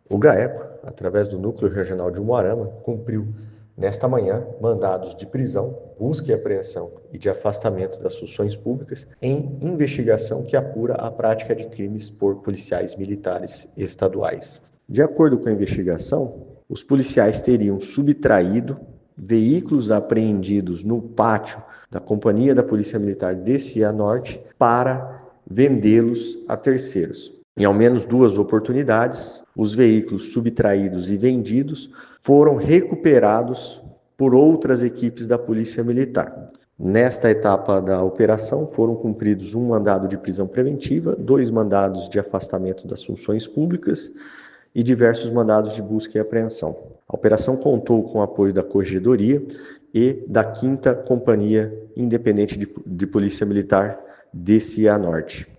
O GAECO, através do Núcleo Regional de Umuarama, cumpriu nesta manhã mandados de prisão, busca e apreensão e de afastamento das funções públicas em investigação que apura a prática de crimes por policiais militares estaduais. De acordo com a investigação, os policiais teriam subtraído veículos apreendidos no pátio da Companhia da Polícia Militar de Cianorte para vendê-los a terceiros. Em ao menos 2 oportunidades, os veículos subtraídos e vendidos foram recuperados por outras equipes da Polícia Militar. Nesta etapa da operação, foram cumpridos um mandado de prisão preventiva, 2 mandados de afastamento das funções públicas e diversos mandados de busca e apreensão. A operação contou com o apoio da Corregedoria e da 5ª Companhia Independente de Polícia Militar de Cianorte.